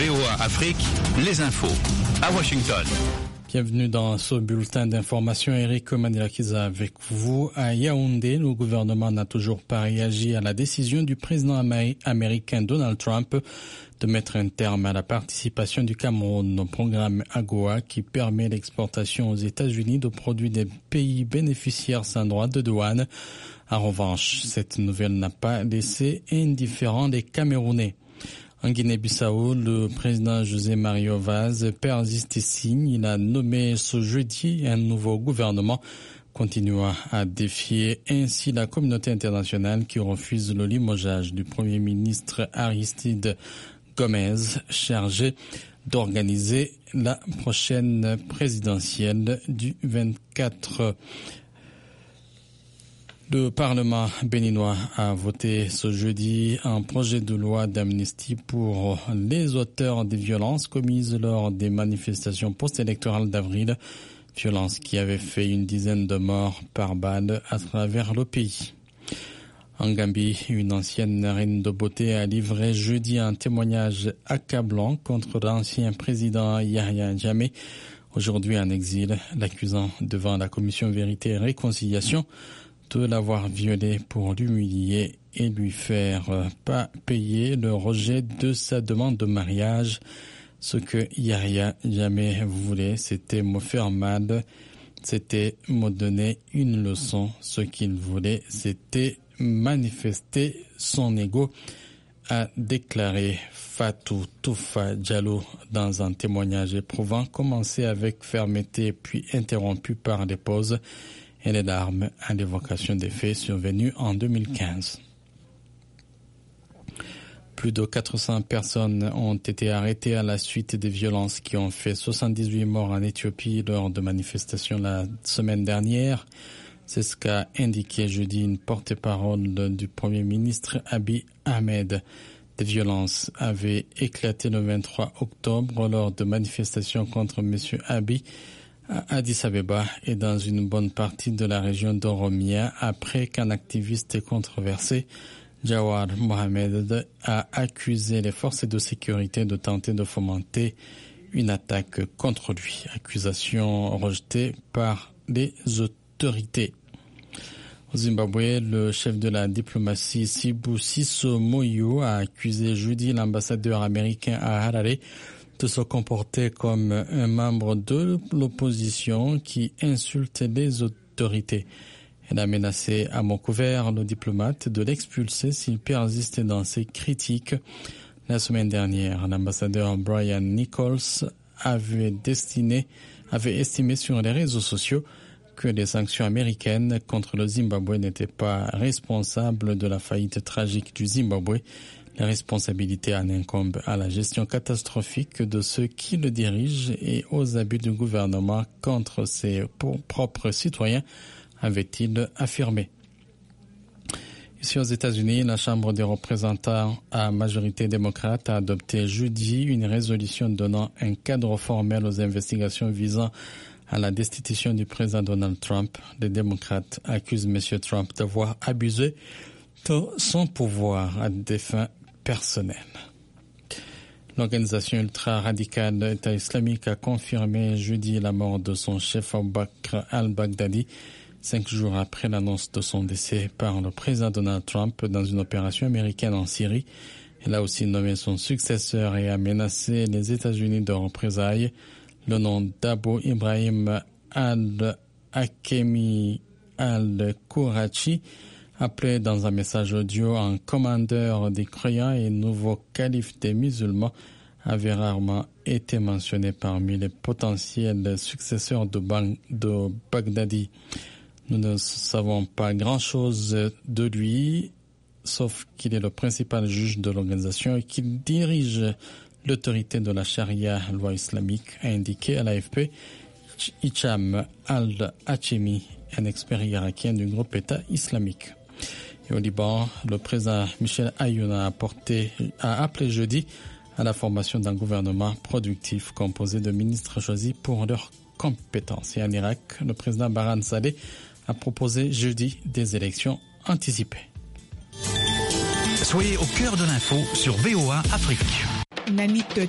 VOA Afrique, les infos à Washington. Bienvenue dans ce bulletin d'information. Eric Manilakiza avec vous. À Yaoundé, le gouvernement n'a toujours pas réagi à la décision du président américain Donald Trump de mettre un terme à la participation du Cameroun au programme AGOA qui permet l'exportation aux États-Unis de produits des pays bénéficiaires sans droit de douane. En revanche, cette nouvelle n'a pas laissé indifférent les Camerounais. En Guinée-Bissau, le président José Mario Vaz persiste et signe. Il a nommé ce jeudi un nouveau gouvernement, continuant à défier ainsi la communauté internationale qui refuse le limogeage du Premier ministre Aristide Gomez, chargé d'organiser la prochaine présidentielle du 24. Le Parlement béninois a voté ce jeudi un projet de loi d'amnistie pour les auteurs des violences commises lors des manifestations post-électorales d'avril, violences qui avaient fait une dizaine de morts par balle à travers le pays. En Gambie, une ancienne reine de beauté a livré jeudi un témoignage accablant contre l'ancien président Yahya Jammeh, aujourd'hui en exil, l'accusant devant la commission Vérité et Réconciliation de l'avoir violé pour l'humilier et lui faire pas payer le rejet de sa demande de mariage. Ce que Yahya Jammeh voulait, c'était me faire mal, c'était me donner une leçon. Ce qu'il voulait, c'était manifester son ego, a déclaré Fatou Toufa Diallo dans un témoignage éprouvant, commencé avec fermeté puis interrompu par des pauses et les larmes à l'évocation des faits survenus en 2015. Plus de 400 personnes ont été arrêtées à la suite des violences qui ont fait 78 morts en Éthiopie lors de manifestations la semaine dernière. C'est ce qu'a indiqué jeudi une porte-parole du Premier ministre Abiy Ahmed. Des violences avaient éclaté le 23 octobre lors de manifestations contre M. Abiy à Addis Abeba et dans une bonne partie de la région d'Oromia après qu'un activiste controversé, Jawar Mohamed, a accusé les forces de sécurité de tenter de fomenter une attaque contre lui. Accusation rejetée par les autorités. Au Zimbabwe, le chef de la diplomatie Sibusiso Moyo a accusé jeudi l'ambassadeur américain à Harare de se comporter comme un membre de l'opposition qui insulte les autorités. Elle a menacé à mot couvert le diplomate de l'expulser s'il persiste dans ses critiques. La semaine dernière, l'ambassadeur Brian Nichols avait estimé sur les réseaux sociaux que les sanctions américaines contre le Zimbabwe n'étaient pas responsables de la faillite tragique du Zimbabwe. La responsabilité en incombe à la gestion catastrophique de ceux qui le dirigent et aux abus du gouvernement contre ses propres citoyens, avait-il affirmé. Ici aux États-Unis, la Chambre des représentants à majorité démocrate a adopté jeudi une résolution donnant un cadre formel aux investigations visant à la destitution du président Donald Trump. Les démocrates accusent M. Trump d'avoir abusé de son pouvoir à des fins personnelles. L'organisation ultra-radicale État islamique a confirmé jeudi la mort de son chef Abu Bakr al-Baghdadi, 5 jours après l'annonce de son décès par le président Donald Trump dans une opération américaine en Syrie. Elle a aussi nommé son successeur et a menacé les États-Unis de représailles. Le nom d'Abu Ibrahim al-Hakemi al-Kourachi, appelé dans un message audio un commandeur des croyants et nouveau calife des musulmans, avait rarement été mentionné parmi les potentiels successeurs de Baghdadi. Nous ne savons pas grand-chose de lui, sauf qu'il est le principal juge de l'organisation et qu'il dirige l'autorité de la charia, loi islamique, a indiqué à l'AFP Hicham al-Hachemi, un expert irakien du groupe État islamique. Et au Liban, le président Michel Ayoun a appelé jeudi à la formation d'un gouvernement productif composé de ministres choisis pour leurs compétences. Et en Irak, le président Barham Saleh a proposé jeudi des élections anticipées. Soyez au cœur de l'info sur VOA Afrique. Nanit